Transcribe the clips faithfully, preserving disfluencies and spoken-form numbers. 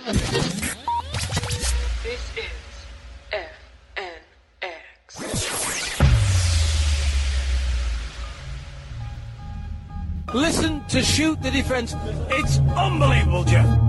This is F N X. Listen to Shoot the Defense. It's unbelievable, Jeff.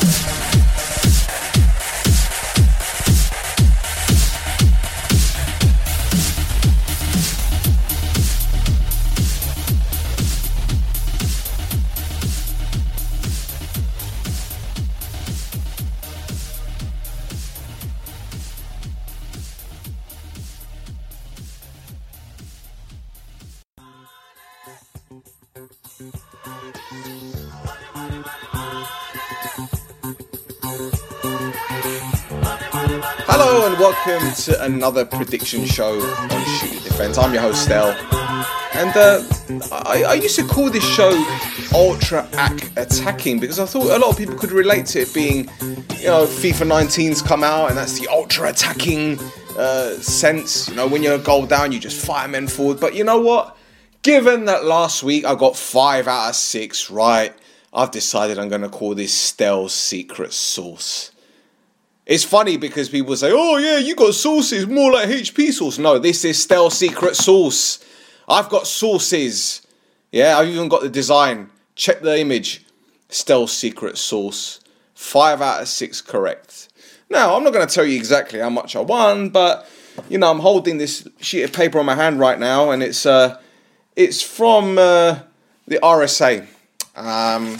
Hello and welcome to another prediction show on Shoot the Defense. I'm your host Stel, and uh, I, I used to call this show Ultra Ac Attacking because I thought a lot of people could relate to it being, you know, FIFA nineteen's come out and that's the ultra attacking uh, sense. You know, when you're a goal down, you just fire men forward. But you know what? Given that last week I got five out of six right, I've decided I'm going to call this Stel's Secret Sauce. It's funny because people say, oh yeah, you got sauces, more like H P sauce. No, this is Stel's Secret Sauce. I've got sauces. Yeah, I've even got the design. Check the image. Stel's Secret Sauce. Five out of six correct. Now, I'm not going to tell you exactly how much I won, but, you know, I'm holding this sheet of paper on my hand right now, and it's uh, it's from uh, the R S A, um,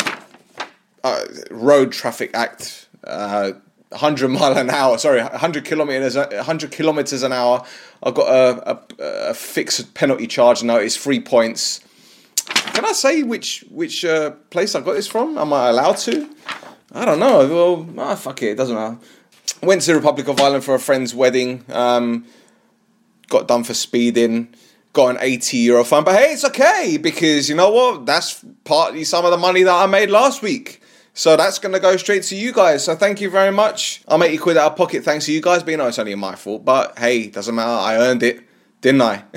uh, Road Traffic Act, uh, one hundred mile an hour, sorry, one hundred kilometers, one hundred kilometers an hour. I've got a, a, a fixed penalty charge notice, three points. Can I say which which uh, place I got this from? Am I allowed to? I don't know. Well, ah, fuck it, it doesn't matter. Went to the Republic of Ireland for a friend's wedding. Um, got done for speeding. Got an eighty euro fine, but hey, it's okay because you know what? That's partly some of the money that I made last week. So that's going to go straight to you guys. So thank you very much. I'll make you quid out of pocket thanks to you guys, but you know it's only my fault. But hey, doesn't matter. I earned it, didn't I?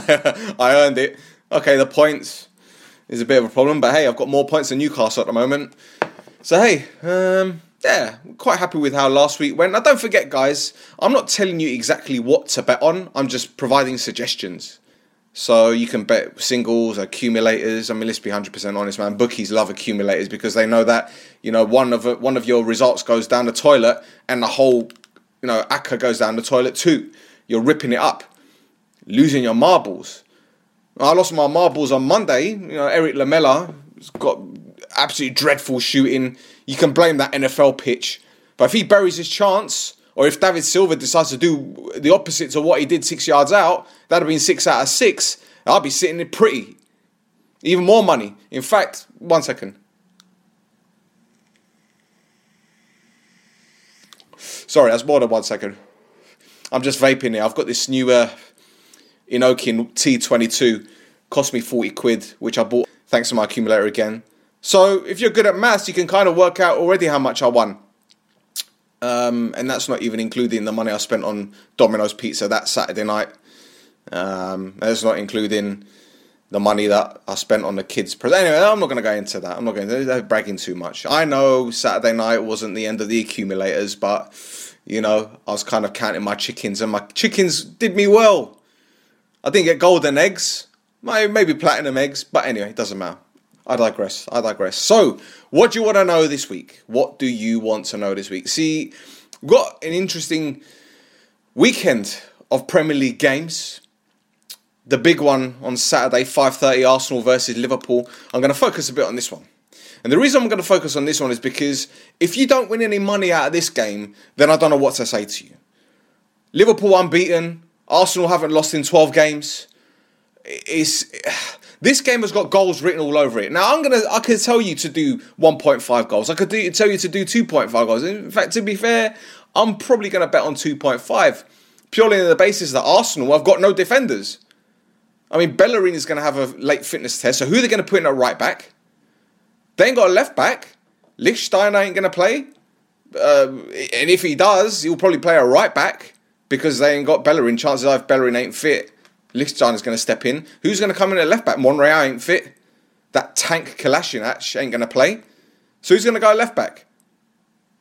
I earned it. Okay, the points is a bit of a problem, but hey, I've got more points than Newcastle at the moment. So hey, um, yeah, quite happy with how last week went. Now don't forget, guys, I'm not telling you exactly what to bet on. I'm just providing suggestions. So you can bet singles, accumulators. I mean, let's be one hundred percent honest, man. Bookies love accumulators because they know that, you know, one of one of your results goes down the toilet and the whole, you know, A C A goes down the toilet too. You're ripping it up, losing your marbles. I lost my marbles on Monday. You know, Eric Lamela has got absolutely dreadful shooting. You can blame that N F L pitch. But if he buries his chance, or if David Silva decides to do the opposite to what he did six yards out, that'd have been six out of six. I'll be sitting there pretty. Even more money. In fact, one second. Sorry, that's more than one second. I'm just vaping here. I've got this new uh, Inokin T twenty-two. Cost me forty quid, which I bought thanks to my accumulator again. So if you're good at maths, you can kind of work out already how much I won. Um, and that's not even including the money I spent on Domino's Pizza that Saturday night. Um, that's not including the money that I spent on the kids' present. Anyway, I'm not going to go into that. I'm not going to. They're bragging too much. I know Saturday night wasn't the end of the accumulators, but, you know, I was kind of counting my chickens, and my chickens did me well. I didn't get golden eggs, maybe platinum eggs, but anyway, it doesn't matter. I digress. I digress. So, what do you want to know this week? What do you want to know this week? See, we've got an interesting weekend of Premier League games. The big one on Saturday, five thirty, Arsenal versus Liverpool. I'm going to focus a bit on this one. And the reason I'm going to focus on this one is because if you don't win any money out of this game, then I don't know what to say to you. Liverpool unbeaten. Arsenal haven't lost in twelve games. It's... This game has got goals written all over it. Now, I'm gonna, I could tell you to do one point five goals. I could do, tell you to do two point five goals. In fact, to be fair, I'm probably going to bet on two point five. Purely on the basis that Arsenal have got no defenders. I mean, Bellerin is going to have a late fitness test. So who are they going to put in at right back? They ain't got a left back. Lichtsteiner ain't going to play. Uh, and if he does, he'll probably play a right back because they ain't got Bellerin. Chances are if Bellerin ain't fit, Lichtsteiner's going to step in. Who's going to come in at left back? Monreal ain't fit. That tank Kolasinac ain't going to play. So who's going to go at left back?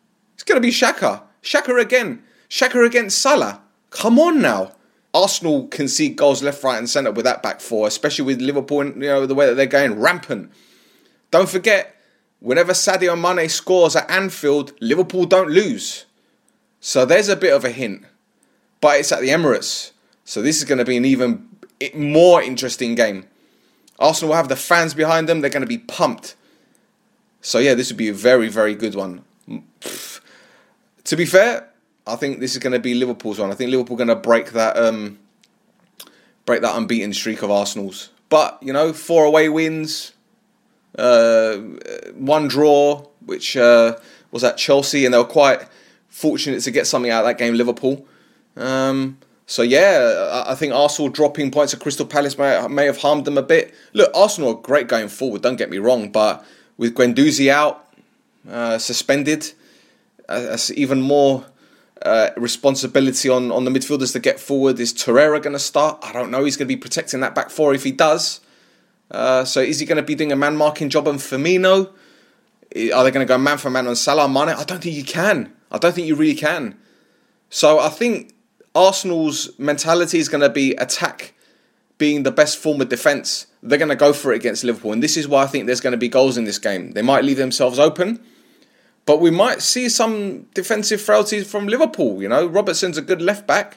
It's going to be Xhaka. Xhaka again. Xhaka against Salah. Come on now. Arsenal concede goals left, right and centre with that back four, especially with Liverpool and, you know, the way that they're going rampant. Don't forget, whenever Sadio Mane scores at Anfield, Liverpool don't lose. So there's a bit of a hint. But it's at the Emirates. So this is going to be an even more interesting game. Arsenal will have the fans behind them. They're going to be pumped. So yeah, this would be a very, very good one. Pfft. To be fair, I think this is going to be Liverpool's one. I think Liverpool are going to break that um, break that unbeaten streak of Arsenal's. But, you know, four away wins, uh, one draw, which uh, was at Chelsea, and they were quite fortunate to get something out of that game, Liverpool. Um, so, yeah, I think Arsenal dropping points at Crystal Palace may, may have harmed them a bit. Look, Arsenal are great going forward, don't get me wrong, but with Guendouzi out, uh, suspended, uh, that's even more... Uh, responsibility on, on the midfielders to get forward. Is Torreira going to start? I don't know. He's going to be protecting that back four if he does. Uh, so is he going to be doing a man marking job on Firmino? Are they going to go man for man on Salah, Mane? I don't think you can. I don't think you really can. So I think Arsenal's mentality is going to be attack being the best form of defence. They're going to go for it against Liverpool. And this is why I think there's going to be goals in this game. They might leave themselves open. But we might see some defensive frailties from Liverpool. You know, Robertson's a good left back.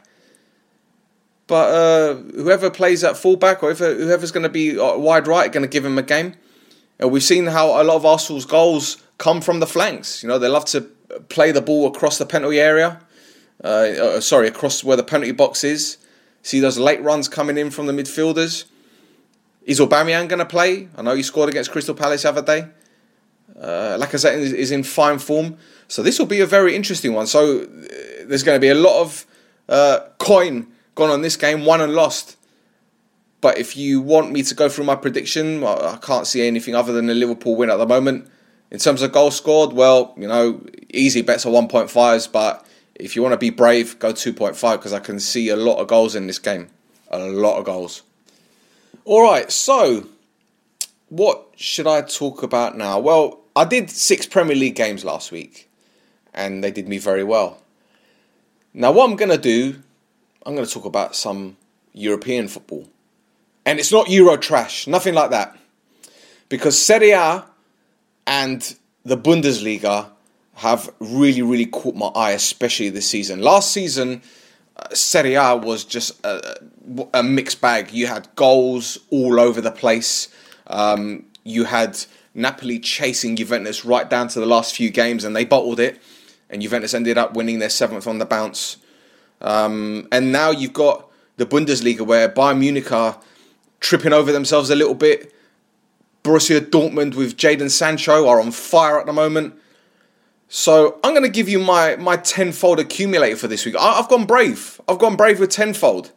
But uh, whoever plays at full back or whoever, whoever's going to be wide right, going to give him a game. And we've seen how a lot of Arsenal's goals come from the flanks. You know, they love to play the ball across the penalty area. Uh, uh, sorry, across where the penalty box is. See those late runs coming in from the midfielders. Is Aubameyang going to play? I know he scored against Crystal Palace the other day. Uh, Lacazette is, is in fine form. So this will be a very interesting one. So uh, there's going to be a lot of uh, coin gone on this game, won and lost. But if you want me to go through my prediction, well, I can't see anything other than a Liverpool win at the moment. In terms of goals scored, well, you know, easy bets are one point fives. But if you want to be brave, go two point five because I can see a lot of goals in this game. A lot of goals. All right, so what should I talk about now? Well, I did six Premier League games last week, and they did me very well. Now, what I'm going to do, I'm going to talk about some European football. And it's not Euro trash, nothing like that. Because Serie A and the Bundesliga have really, really caught my eye, especially this season. Last season, uh, Serie A was just a, a mixed bag. You had goals all over the place. Um, you had Napoli chasing Juventus right down to the last few games, and they bottled it. And Juventus ended up winning their seventh on the bounce. Um, and now you've got the Bundesliga where Bayern Munich are tripping over themselves a little bit. Borussia Dortmund with Jadon Sancho are on fire at the moment. So I'm going to give you my, my tenfold accumulator for this week. I, I've gone brave. I've gone brave with tenfold.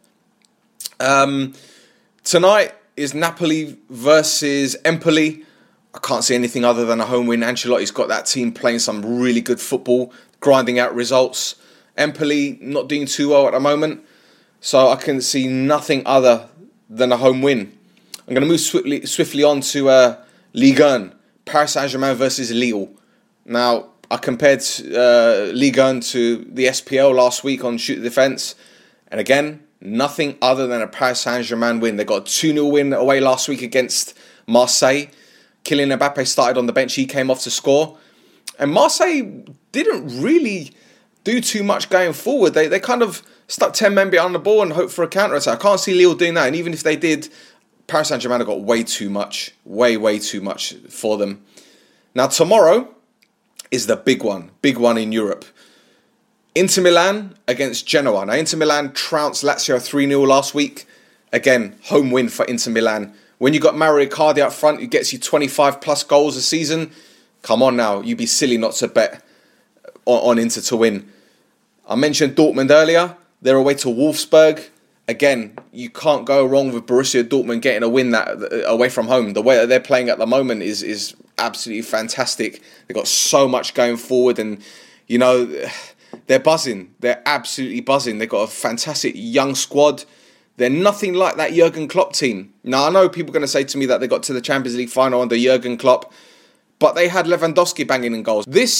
Um, tonight is Napoli versus Empoli. I can't see anything other than a home win. Ancelotti's got that team playing some really good football, grinding out results. Empoli not doing too well at the moment, so I can see nothing other than a home win. I'm going to move swiftly, swiftly on to uh, Ligue one, Paris Saint-Germain versus Lille. Now, I compared uh, Ligue one to the S P L last week on Shoot the Defence, and again, nothing other than a Paris Saint-Germain win. They got a two nil win away last week against Marseille. Kylian Mbappe started on the bench. He came off to score. And Marseille didn't really do too much going forward. They they kind of stuck ten men behind the ball and hoped for a counter-attack. I can't see Lille doing that. And even if they did, Paris Saint-Germain have got way too much. Way, way too much for them. Now, tomorrow is the big one. Big one in Europe. Inter Milan against Genoa. Now, Inter Milan trounced Lazio three nil last week. Again, home win for Inter Milan. When you got Mario Icardi up front, who gets you twenty-five plus goals a season, come on now, you'd be silly not to bet on, on Inter to win. I mentioned Dortmund earlier. They're away to Wolfsburg. Again, you can't go wrong with Borussia Dortmund getting a win that away from home. The way that they're playing at the moment is is absolutely fantastic. They've got so much going forward, and you know they're buzzing. They're absolutely buzzing. They've got a fantastic young squad. They're nothing like that Jurgen Klopp team. Now, I know people are going to say to me that they got to the Champions League final under Jurgen Klopp, but they had Lewandowski banging in goals. This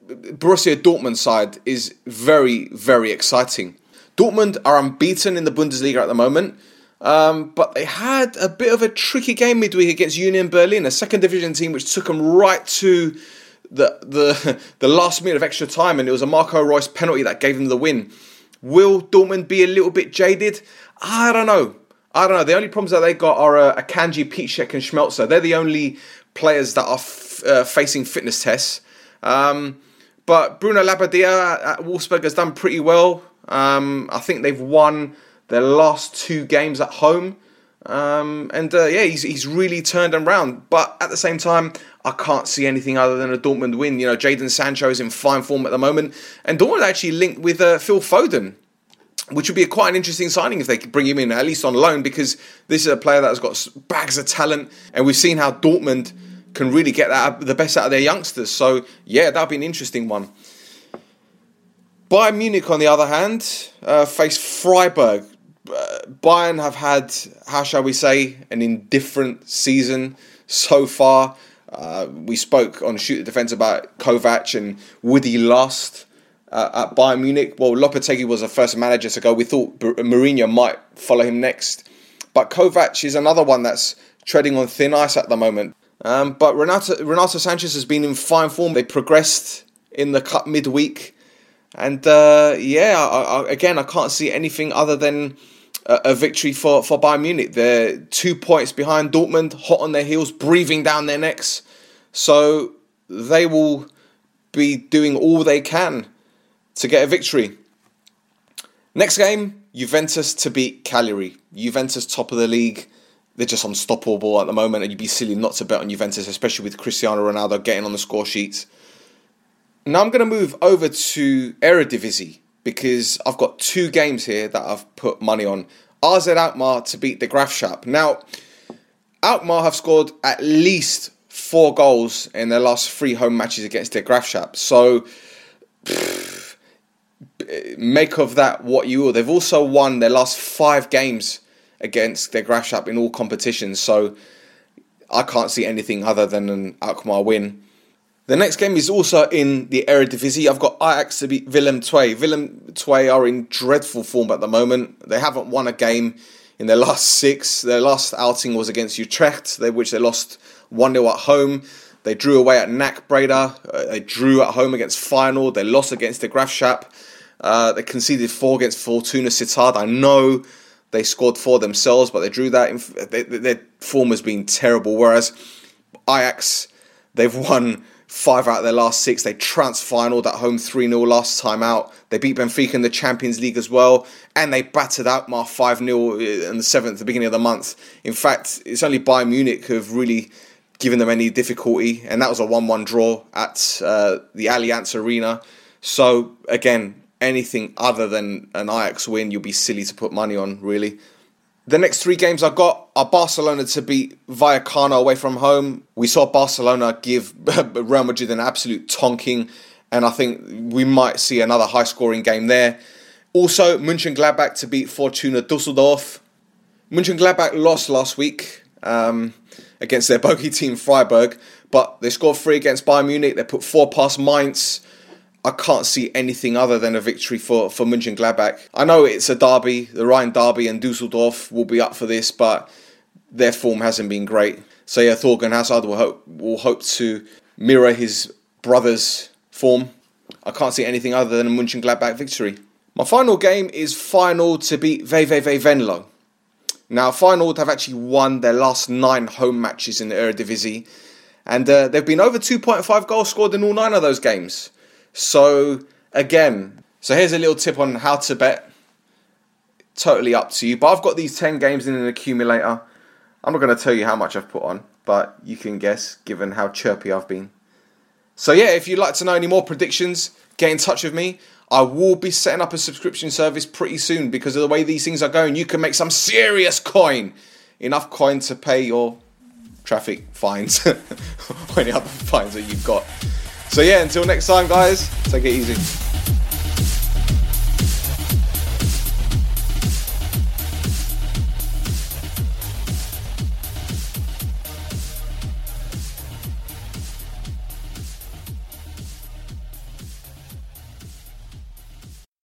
Borussia Dortmund side is very, very exciting. Dortmund are unbeaten in the Bundesliga at the moment, um, but they had a bit of a tricky game midweek against Union Berlin, a second division team which took them right to the the the last minute of extra time, and it was a Marco Reus penalty that gave them the win. Will Dortmund be a little bit jaded? I don't know. I don't know. The only problems that they got are uh, Akanji, Piszczek and Schmelzer. They're the only players that are f- uh, facing fitness tests. Um, but Bruno Labbadia at Wolfsburg has done pretty well. Um, I think they've won their last two games at home. Um, and uh, yeah, he's he's really turned them around. But at the same time, I can't see anything other than a Dortmund win. You know, Jadon Sancho is in fine form at the moment. And Dortmund actually linked with uh, Phil Foden, which would be a quite an interesting signing if they could bring him in, at least on loan, because this is a player that has got bags of talent. And we've seen how Dortmund can really get that, the best out of their youngsters. So, yeah, that would be an interesting one. Bayern Munich, on the other hand, uh, face Freiburg. Uh, Bayern have had, how shall we say, an indifferent season so far. Uh, we spoke on Shoot the Defence about Kovac and would he last uh, at Bayern Munich? Well, Lopetegui was the first manager to go. We thought Mourinho might follow him next. But Kovac is another one that's treading on thin ice at the moment. Um, but Renato, Renato Sanchez has been in fine form. They progressed in the cup midweek. And uh, yeah, I, I, again, I can't see anything other than a, a victory for, for Bayern Munich. They're two points behind Dortmund, hot on their heels, breathing down their necks. So they will be doing all they can to get a victory. Next game, Juventus to beat Cagliari. Juventus top of the league. They're just unstoppable at the moment, and you'd be silly not to bet on Juventus, especially with Cristiano Ronaldo getting on the score sheets. Now I'm going to move over to Eredivisie because I've got two games here that I've put money on. R Z Alkmaar to beat the Graafschap. Now, Alkmaar have scored at least four goals in their last three home matches against the Graafschap. So, pff, make of that what you will. They've also won their last five games against the Graafschap in all competitions. So, I can't see anything other than an Alkmaar win. The next game is also in the Eredivisie. I've got Ajax to beat Willem two. Willem two are in dreadful form at the moment. They haven't won a game in their last six. Their last outing was against Utrecht, which they lost one nil at home. They drew away at N A C Breda. Uh, they drew at home against Feyenoord. They lost against the Graafschap. Uh, they conceded four against Fortuna Sittard. I know they scored four themselves, but they drew that. In, they, their form has been terrible. Whereas Ajax, they've won five out of their last six. They trounced Feyenoord at home three nil last time out. They beat Benfica in the Champions League as well. And they battered Alkmaar five nil in the seventh at the beginning of the month. In fact, it's only Bayern Munich who have really given them any difficulty. And that was a one one draw at uh, the Allianz Arena. So, again, anything other than an Ajax win, you'll be silly to put money on, really. The next three games I've got are Barcelona to beat Vallecano away from home. We saw Barcelona give Real Madrid an absolute tonking, and I think we might see another high-scoring game there. Also, Mönchengladbach to beat Fortuna Düsseldorf. Mönchengladbach lost last week um, against their bogey team Freiburg, but they scored three against Bayern Munich. They put four past Mainz. I can't see anything other than a victory for, for Mönchengladbach. I know it's a derby, the Rhine derby, and Düsseldorf will be up for this, but their form hasn't been great. So yeah, Thorgan Hazard will hope, will hope to mirror his brother's form. I can't see anything other than a Mönchengladbach victory. My final game is Feyenoord to beat V V V Venlo. Now, Feyenoord have actually won their last nine home matches in the Eredivisie, and uh, they've been over two point five goals scored in all nine of those games. So, again, so here's a little tip on how to bet. Totally up to you. But I've got these ten games in an accumulator. I'm not going to tell you how much I've put on, but you can guess given how chirpy I've been. So yeah, if you'd like to know any more predictions, get in touch with me. I will be setting up a subscription service pretty soon because of the way these things are going. You can make some serious coin. Enough coin to pay your traffic fines or any other fines that you've got. So yeah, until next time, guys, take it easy.